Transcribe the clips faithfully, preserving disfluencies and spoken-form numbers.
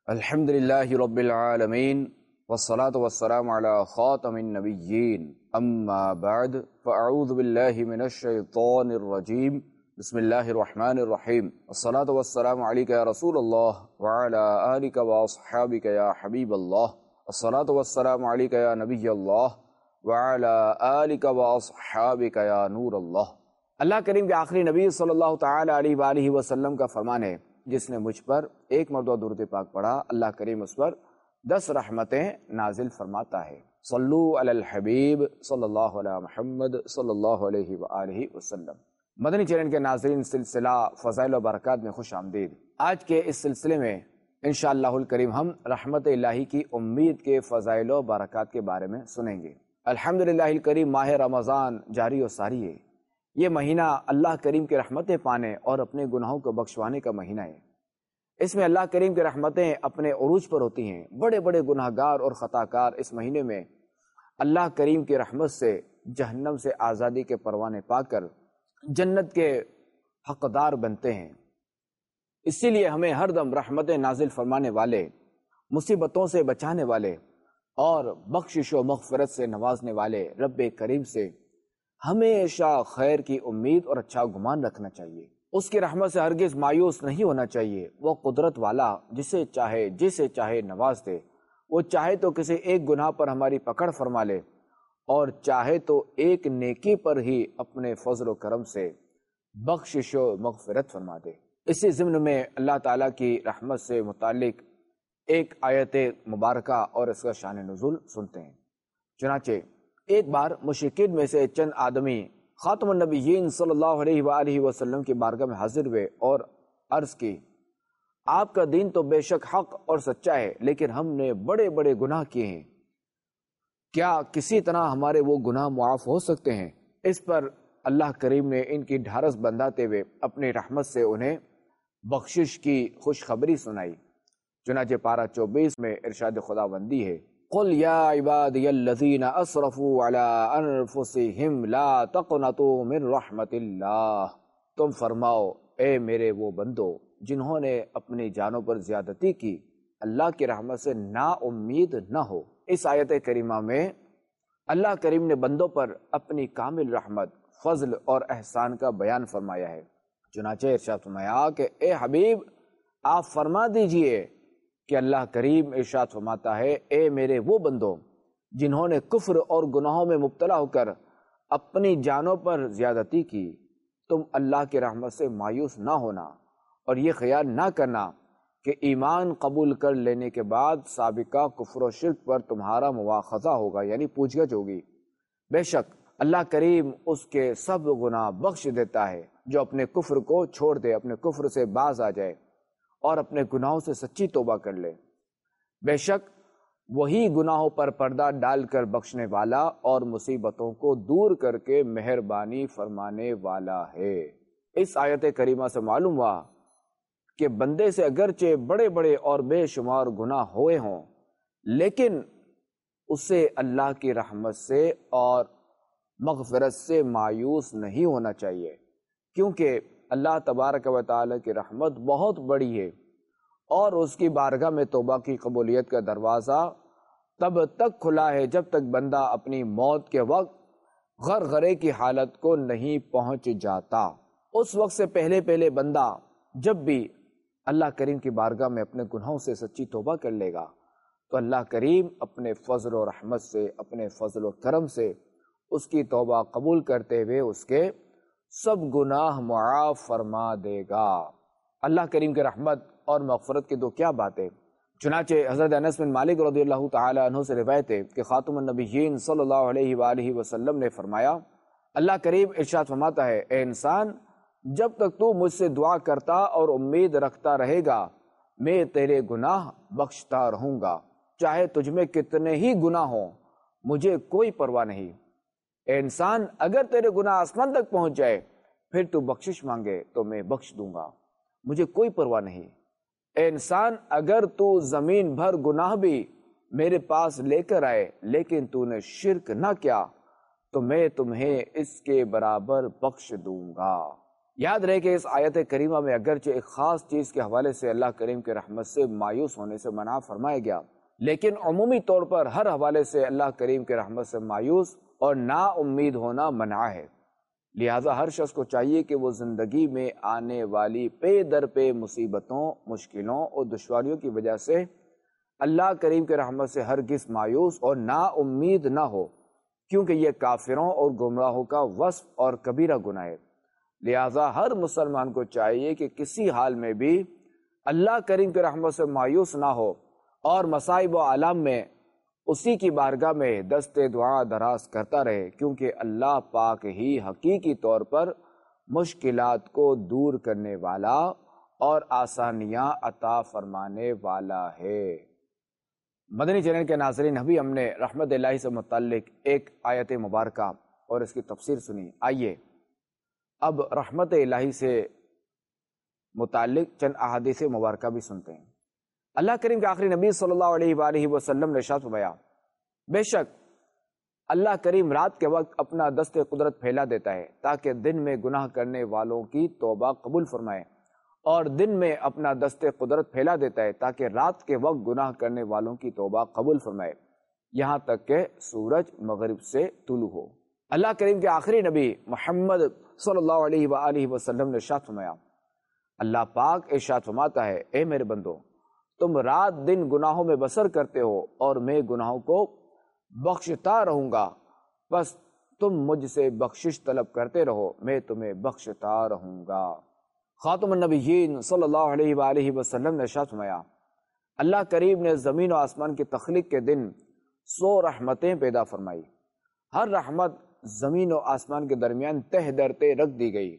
الحمد للہ رب العالمین والصلاة والسلام علی خاتم النبیین اما بعد فاعوذ باللہ من الشیطان الرجیم بسم اللہ الرحمن الرحیم الصلاة والسلام علیک یا رسول اللہ وعلی آلک واصحابک یا حبیب اللہ الصلاة والسلام علیک یا نبی اللہ وعلی آلک واصحابک یا نور اللہ۔ اللہ کریم کے آخری نبی صلی اللہ تعالی علیہ وآلہ وسلم کا فرمان ہے، جس نے مجھ پر ایک مرتبہ درود پاک پڑھا اللہ کریم اس پر دس رحمتیں نازل فرماتا ہے۔ صلو علی الحبیب صلی اللہ علیہ محمد صلی اللہ علیہ وآلہ وسلم۔ مدنی چینل کے ناظرین، سلسلہ فضائل و برکات میں خوش آمدید۔ آج کے اس سلسلے میں انشاءاللہ الکریم ہم رحمت الہی کی امید کے فضائل و برکات کے بارے میں سنیں گے۔ الحمدللہ الکریم ماہ رمضان جاری و ساری ہے۔ یہ مہینہ اللہ کریم کے رحمتیں پانے اور اپنے گناہوں کو بخشوانے کا مہینہ ہے۔ اس میں اللہ کریم کی رحمتیں اپنے عروج پر ہوتی ہیں۔ بڑے بڑے گناہ گار اور خطا کار اس مہینے میں اللہ کریم کی رحمت سے جہنم سے آزادی کے پروانے پا کر جنت کے حقدار بنتے ہیں۔ اسی لیے ہمیں ہر دم رحمتیں نازل فرمانے والے، مصیبتوں سے بچانے والے اور بخشش و مغفرت سے نوازنے والے رب کریم سے ہمیشہ خیر کی امید اور اچھا گمان رکھنا چاہیے۔ اس کی رحمت سے ہرگز مایوس نہیں ہونا چاہیے۔ وہ قدرت والا جسے چاہے جسے چاہے نواز دے۔ وہ چاہے تو کسی ایک گناہ پر ہماری پکڑ فرما لے اور چاہے تو ایک نیکی پر ہی اپنے فضل و کرم سے بخشش و مغفرت فرما دے۔ اسی ضمن میں اللہ تعالیٰ کی رحمت سے متعلق ایک آیت مبارکہ اور اس کا شان نزول سنتے ہیں۔ چنانچہ ایک بار مشرکین میں سے چند آدمی خاتم النبیین صلی اللہ علیہ وآلہ وسلم کی بارگاہ میں حاضر ہوئے اور عرض کی، آپ کا دین تو بے شک حق اور سچا ہے، لیکن ہم نے بڑے بڑے گناہ کیے ہیں، کیا کسی طرح ہمارے وہ گناہ معاف ہو سکتے ہیں؟ اس پر اللہ کریم نے ان کی ڈھارس بندھاتے ہوئے اپنی رحمت سے انہیں بخشش کی خوشخبری سنائی۔ چنانچہ پارہ چوبیس میں ارشاد خداوندی ہے، قل یا عبادی الذین اسرفوا علی انفسہم لا تقنطوا من رحمت اللہ۔ تم فرماؤ، اے میرے وہ بندو جنہوں نے اپنی جانوں پر زیادتی کی، اللہ کی رحمت سے نا امید نہ ہو۔ اس آیت کریمہ میں اللہ کریم نے بندوں پر اپنی کامل رحمت، فضل اور احسان کا بیان فرمایا ہے۔ چنانچہ ارشاد فرمایا کہ اے حبیب، آپ فرما دیجئے کہ اللہ کریم ارشاد فرماتا ہے، اے میرے وہ بندوں جنہوں نے کفر اور گناہوں میں مبتلا ہو کر اپنی جانوں پر زیادتی کی، تم اللہ کی رحمت سے مایوس نہ ہونا اور یہ خیال نہ کرنا کہ ایمان قبول کر لینے کے بعد سابقہ کفر و شرک پر تمہارا مواخذہ ہوگا، یعنی پوچھ گچھ ہوگی۔ بے شک اللہ کریم اس کے سب گناہ بخش دیتا ہے جو اپنے کفر کو چھوڑ دے، اپنے کفر سے باز آ جائے اور اپنے گناہوں سے سچی توبہ کر لے۔ بے شک وہی گناہوں پر پردہ ڈال کر بخشنے والا اور مصیبتوں کو دور کر کے مہربانی فرمانے والا ہے۔ اس آیت کریمہ سے معلوم ہوا کہ بندے سے اگرچہ بڑے بڑے اور بے شمار گناہ ہوئے ہوں، لیکن اسے اللہ کی رحمت سے اور مغفرت سے مایوس نہیں ہونا چاہیے، کیونکہ اللہ تبارک و تعالی کی رحمت بہت بڑی ہے اور اس کی بارگاہ میں توبہ کی قبولیت کا دروازہ تب تک کھلا ہے جب تک بندہ اپنی موت کے وقت غرغرے کی حالت کو نہیں پہنچ جاتا۔ اس وقت سے پہلے پہلے بندہ جب بھی اللہ کریم کی بارگاہ میں اپنے گناہوں سے سچی توبہ کر لے گا تو اللہ کریم اپنے فضل و رحمت سے، اپنے فضل و کرم سے اس کی توبہ قبول کرتے ہوئے اس کے سب گناہ معاف فرما دے گا۔ اللہ کریم کی رحمت اور مغفرت کی تو کیا بات ہے۔ چنانچہ حضرت انس بن مالک رضی اللہ تعالی عنہ سے روایت ہے کہ خاتم النبیین صلی اللہ علیہ وآلہ وسلم نے فرمایا، اللہ کریم ارشاد فرماتا ہے، اے انسان، جب تک تو مجھ سے دعا کرتا اور امید رکھتا رہے گا، میں تیرے گناہ بخشتا رہوں گا، چاہے تجھ میں کتنے ہی گناہ ہوں، مجھے کوئی پرواہ نہیں۔ اے انسان، اگر تیرے گناہ آسمان تک پہنچ جائے پھر تو بخشش مانگے تو میں بخش دوں گا، مجھے کوئی پرواہ نہیں۔ اے انسان، اگر تو زمین بھر گناہ بھی میرے پاس لے کر آئے لیکن تو نے شرک نہ کیا تو میں تمہیں اس کے برابر بخش دوں گا۔ یاد رہے کہ اس آیت کریمہ میں اگرچہ ایک خاص چیز کے حوالے سے اللہ کریم کی رحمت سے مایوس ہونے سے منع فرمایا گیا، لیکن عمومی طور پر ہر حوالے سے اللہ کریم کی رحمت سے مایوس اور نا امید ہونا منع ہے۔ لہٰذا ہر شخص کو چاہیے کہ وہ زندگی میں آنے والی پے در پے مصیبتوں، مشکلوں اور دشواریوں کی وجہ سے اللہ کریم کی رحمت سے ہرگز مایوس اور نا امید نہ ہو، کیونکہ یہ کافروں اور گمراہوں کا وصف اور کبیرہ گناہ ہے۔ لہٰذا ہر مسلمان کو چاہیے کہ کسی حال میں بھی اللہ کریم کی رحمت سے مایوس نہ ہو اور مصائب و آلام میں اسی کی بارگاہ میں دست دعا دراز کرتا رہے، کیونکہ اللہ پاک ہی حقیقی طور پر مشکلات کو دور کرنے والا اور آسانیاں عطا فرمانے والا ہے۔ مدنی چینل کے ناظرین، ابھی ہم نے رحمت الہی سے متعلق ایک آیت مبارکہ اور اس کی تفسیر سنی۔ آئیے اب رحمت الہی سے متعلق چند احادیث مبارکہ بھی سنتے ہیں۔ اللہ کریم کے آخری نبی صلی اللہ علیہ وآلہ وسلم نے ارشاد فرمایا، بے شک اللہ کریم رات کے وقت اپنا دست قدرت پھیلا دیتا ہے تاکہ دن میں گناہ کرنے والوں کی توبہ قبول فرمائے، اور دن میں اپنا دست قدرت پھیلا دیتا ہے تاکہ رات کے وقت گناہ کرنے والوں کی توبہ قبول فرمائے، یہاں تک کہ سورج مغرب سے طلوع ہو۔ اللہ کریم کے آخری نبی محمد صلی اللہ علیہ وآلہ وسلم نے ارشاد فرمایا، اللہ پاک ارشاد فرماتا ہے، اے میرے بندو، تم رات دن گناہوں میں بسر کرتے ہو اور میں گناہوں کو بخشتا رہوں گا، بس تم مجھ سے بخشش طلب کرتے رہو، میں تمہیں بخشتا رہوں گا۔ خاتم النبیین صلی اللہ علیہ وآلہ وسلم نے ارشاد فرمایا، اللہ کریم نے زمین و آسمان کی تخلیق کے دن سو رحمتیں پیدا فرمائی، ہر رحمت زمین و آسمان کے درمیان تہ در تہ رکھ دی گئی،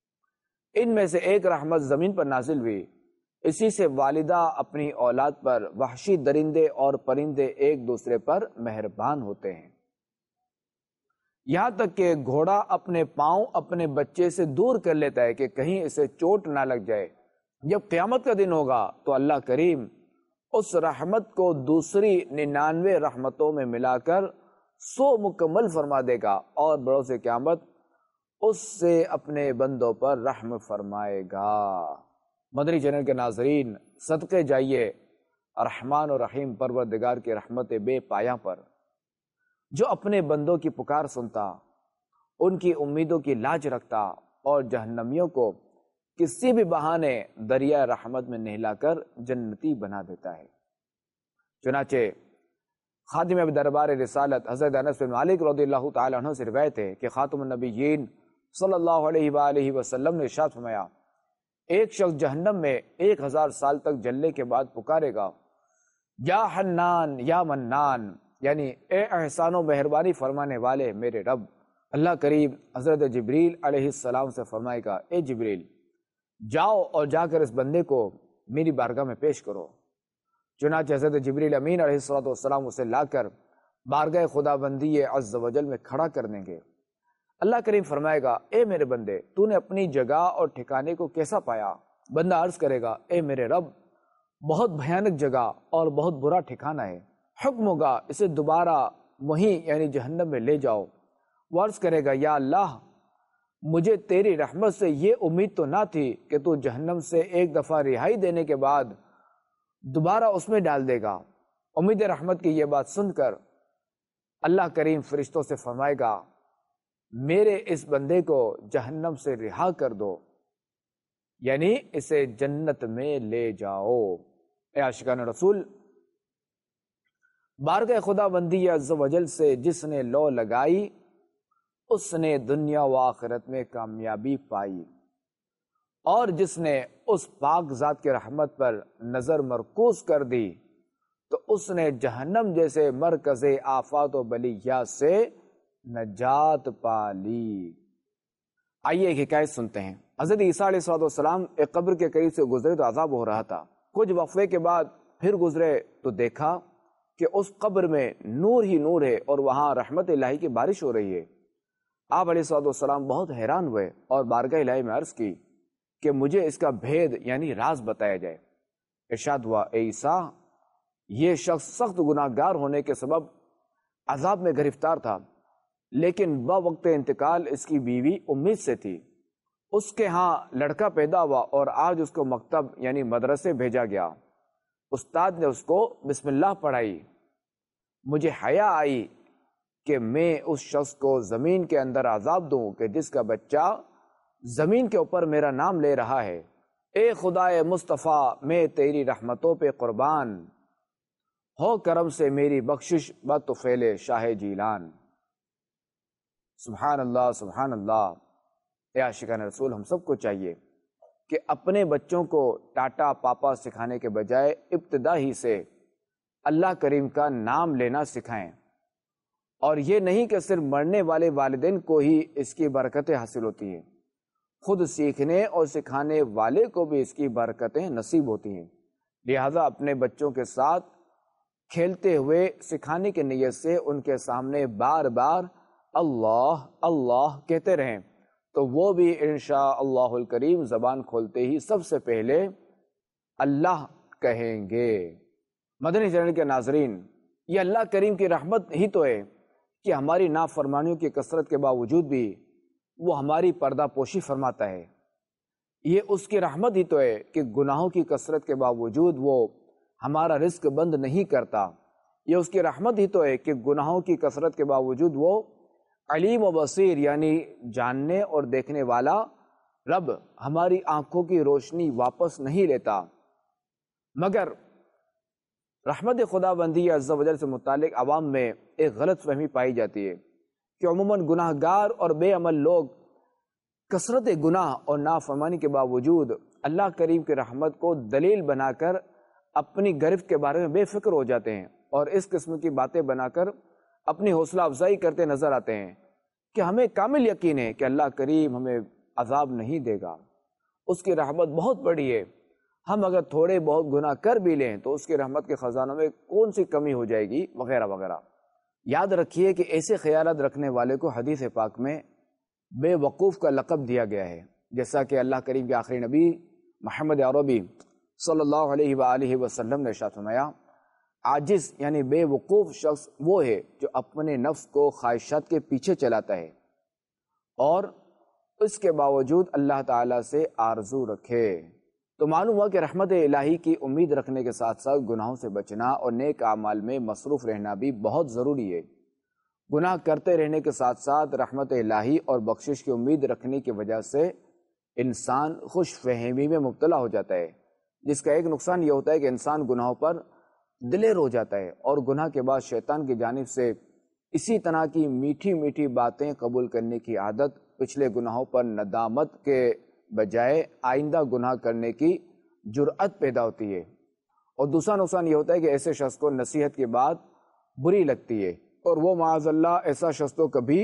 ان میں سے ایک رحمت زمین پر نازل ہوئی، اسی سے والدہ اپنی اولاد پر، وحشی درندے اور پرندے ایک دوسرے پر مہربان ہوتے ہیں، یہاں تک کہ گھوڑا اپنے پاؤں اپنے بچے سے دور کر لیتا ہے کہ کہیں اسے چوٹ نہ لگ جائے۔ جب قیامت کا دن ہوگا تو اللہ کریم اس رحمت کو دوسری ننانوے رحمتوں میں ملا کر سو مکمل فرما دے گا اور بروز قیامت اس سے اپنے بندوں پر رحم فرمائے گا۔ مدنی چینل کے ناظرین، صدقے جائیے رحمان و رحیم پروردگار کی رحمت بے پایاں پر، جو اپنے بندوں کی پکار سنتا، ان کی امیدوں کی لاج رکھتا اور جہنمیوں کو کسی بھی بہانے دریا رحمت میں نہلا کر جنتی بنا دیتا ہے۔ چنانچہ خادم اب دربار رسالت حضرت انس بن مالک رضی اللہ تعالی عنہ سے روایت ہے کہ خاتم النبیین صلی اللہ علیہ وآلہ وسلم نے ارشاد فرمایا، ایک شخص جہنم میں ایک ہزار سال تک جلنے کے بعد پکارے گا، یا حنان یا منان، یعنی اے احسان و مہربانی فرمانے والے میرے رب۔ اللہ کریم حضرت جبریل علیہ السلام سے فرمائے گا، اے جبریل، جاؤ اور جا کر اس بندے کو میری بارگاہ میں پیش کرو۔ چنانچہ حضرت جبریل امین علیہ السلام اسے لا کر بارگاہ خدا بندی عز و جل میں کھڑا کر دیں گے۔ اللہ کریم فرمائے گا، اے میرے بندے، تو نے اپنی جگہ اور ٹھکانے کو کیسا پایا؟ بندہ عرض کرے گا، اے میرے رب، بہت بھیانک جگہ اور بہت برا ٹھکانہ ہے، حکم ہوگا اسے دوبارہ وہیں یعنی جہنم میں لے جاؤ۔ وہ عرض کرے گا، یا اللہ، مجھے تیری رحمت سے یہ امید تو نہ تھی کہ تو جہنم سے ایک دفعہ رہائی دینے کے بعد دوبارہ اس میں ڈال دے گا۔ امید رحمت کی یہ بات سن کر اللہ کریم فرشتوں سے فرمائے گا، میرے اس بندے کو جہنم سے رہا کر دو، یعنی اسے جنت میں لے جاؤ۔ اے عاشقان رسول، بارگاہ خدا بندی عز و جل سے جس نے لو لگائی، اس نے دنیا و آخرت میں کامیابی پائی، اور جس نے اس پاک ذات کی رحمت پر نظر مرکوز کر دی تو اس نے جہنم جیسے مرکز آفات و بلیات سے نجات پا لی۔ آئیے ایک حکایت سنتے ہیں۔ حضرت عیسیٰ علیہ السلام ایک قبر کے قریب سے گزرے تو عذاب ہو رہا تھا۔ کچھ وقفے کے بعد پھر گزرے تو دیکھا کہ اس قبر میں نور ہی نور ہے اور وہاں رحمت الہی کی بارش ہو رہی ہے۔ آپ علیہ السلام بہت حیران ہوئے اور بارگاہ الہی میں عرض کی کہ مجھے اس کا بھید یعنی راز بتایا جائے۔ ارشاد ہوا، اے عیسیٰ، یہ شخص سخت گناہ گار ہونے کے سبب عذاب میں گرفتار تھا، لیکن بوقت انتقال اس کی بیوی امید سے تھی اس کے ہاں لڑکا پیدا ہوا اور آج اس کو مکتب یعنی مدرسے بھیجا گیا، استاد نے اس کو بسم اللہ پڑھائی، مجھے حیا آئی کہ میں اس شخص کو زمین کے اندر عذاب دوں کہ جس کا بچہ زمین کے اوپر میرا نام لے رہا ہے۔ اے خدائے مصطفیٰ، میں تیری رحمتوں پہ قربان، ہو کرم سے میری بخشش بطفیل شاہ جیلان۔ سبحان اللہ سبحان اللہ۔ اے عاشقان رسول، ہم سب کو چاہیے کہ اپنے بچوں کو ٹاٹا پاپا سکھانے کے بجائے ابتدا ہی سے اللہ کریم کا نام لینا سکھائیں، اور یہ نہیں کہ صرف مرنے والے والدین کو ہی اس کی برکتیں حاصل ہوتی ہیں، خود سیکھنے اور سکھانے والے کو بھی اس کی برکتیں نصیب ہوتی ہیں۔ لہذا اپنے بچوں کے ساتھ کھیلتے ہوئے سکھانے کی نیت سے ان کے سامنے بار بار اللہ اللہ کہتے رہیں، تو وہ بھی انشاء اللہ الکریم زبان کھولتے ہی سب سے پہلے اللہ کہیں گے۔ مدنی چینل کے ناظرین، یہ اللہ کریم کی رحمت ہی تو ہے کہ ہماری نافرمانیوں کی کثرت کے باوجود بھی وہ ہماری پردہ پوشی فرماتا ہے۔ یہ اس کی رحمت ہی تو ہے کہ گناہوں کی کثرت کے باوجود وہ ہمارا رزق بند نہیں کرتا۔ یہ اس کی رحمت ہی تو ہے کہ گناہوں کی کثرت کے باوجود وہ علیم و بصیر یعنی جاننے اور دیکھنے والا رب ہماری آنکھوں کی روشنی واپس نہیں لیتا۔ مگر رحمت خدا بندی عز و جل سے متعلق عوام میں ایک غلط فہمی پائی جاتی ہے کہ عموماً گناہ گار اور بے عمل لوگ کثرت گناہ اور نافرمانی کے باوجود اللہ کریم کی رحمت کو دلیل بنا کر اپنی گرفت کے بارے میں بے فکر ہو جاتے ہیں، اور اس قسم کی باتیں بنا کر اپنی حوصلہ افزائی کرتے نظر آتے ہیں کہ ہمیں کامل یقین ہے کہ اللہ کریم ہمیں عذاب نہیں دے گا، اس کی رحمت بہت بڑی ہے، ہم اگر تھوڑے بہت گناہ کر بھی لیں تو اس کی رحمت کے خزانوں میں کون سی کمی ہو جائے گی وغیرہ وغیرہ۔ یاد رکھیے کہ ایسے خیالات رکھنے والے کو حدیث پاک میں بے وقوف کا لقب دیا گیا ہے، جیسا کہ اللہ کریم کے آخری نبی محمد عربی صلی اللہ علیہ وآلہ وسلم نے ارشاد فرمایا، عاجز یعنی بے وقوف شخص وہ ہے جو اپنے نفس کو خواہشات کے پیچھے چلاتا ہے اور اس کے باوجود اللہ تعالیٰ سے آرزو رکھے۔ تو معلوم ہوا کہ رحمت الہی کی امید رکھنے کے ساتھ ساتھ گناہوں سے بچنا اور نیک اعمال میں مصروف رہنا بھی بہت ضروری ہے۔ گناہ کرتے رہنے کے ساتھ ساتھ رحمت الہی اور بخشش کی امید رکھنے کی وجہ سے انسان خوش فہمی میں مبتلا ہو جاتا ہے، جس کا ایک نقصان یہ ہوتا ہے کہ انسان گناہوں پر دلیر ہو جاتا ہے، اور گناہ کے بعد شیطان کی جانب سے اسی طرح کی میٹھی میٹھی باتیں قبول کرنے کی عادت پچھلے گناہوں پر ندامت کے بجائے آئندہ گناہ کرنے کی جرأت پیدا ہوتی ہے۔ اور دوسرا نقصان یہ ہوتا ہے کہ ایسے شخص کو نصیحت کی بات بری لگتی ہے، اور وہ معاذ اللہ ایسا شخص تو کبھی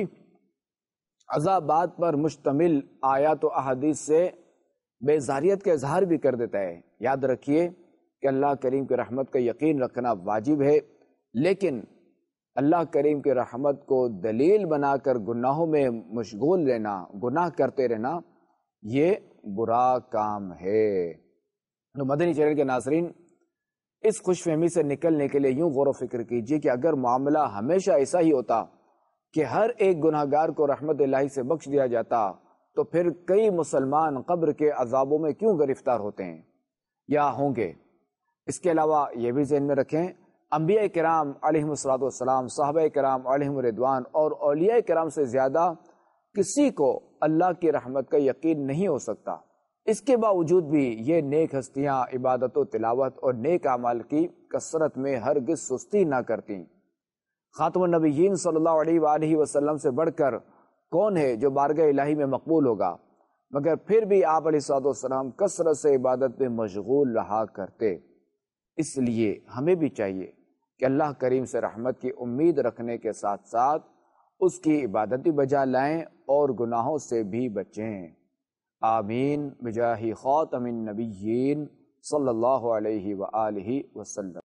عذابات پر مشتمل آیات و احادیث سے بیزاریت کا اظہار بھی کر دیتا ہے۔ یاد رکھیے کہ اللہ کریم کی رحمت کا یقین رکھنا واجب ہے، لیکن اللہ کریم کی رحمت کو دلیل بنا کر گناہوں میں مشغول رہنا، گناہ کرتے رہنا، یہ برا کام ہے۔ تو مدنی چینل کے ناظرین، اس خوش فہمی سے نکلنے کے لیے یوں غور و فکر کیجئے کہ اگر معاملہ ہمیشہ ایسا ہی ہوتا کہ ہر ایک گناہ گار کو رحمت الہی سے بخش دیا جاتا، تو پھر کئی مسلمان قبر کے عذابوں میں کیوں گرفتار ہوتے ہیں یا ہوں گے۔ اس کے علاوہ یہ بھی ذہن میں رکھیں، انبیاء کرام علیہم الصلوۃ والسلام، صحابہ کرام علیہم الرضوان اور اولیاء کرام سے زیادہ کسی کو اللہ کی رحمت کا یقین نہیں ہو سکتا۔ اس کے باوجود بھی یہ نیک ہستیاں عبادت و تلاوت اور نیک اعمال کی کثرت میں ہرگز سستی نہ کرتی۔ خاتم النبیین صلی اللہ علیہ وآلہ وسلم سے بڑھ کر کون ہے جو بارگاہ الہی میں مقبول ہوگا، مگر پھر بھی آپ علیہ الصلوۃ والسلام کثرت سے عبادت میں مشغول رہا کرتے۔ اس لیے ہمیں بھی چاہیے کہ اللہ کریم سے رحمت کی امید رکھنے کے ساتھ ساتھ اس کی عبادت بھی بجا لائیں اور گناہوں سے بھی بچیں۔ آمین بجاہ خاتم النبیین صلی اللہ علیہ وآلہ وسلم۔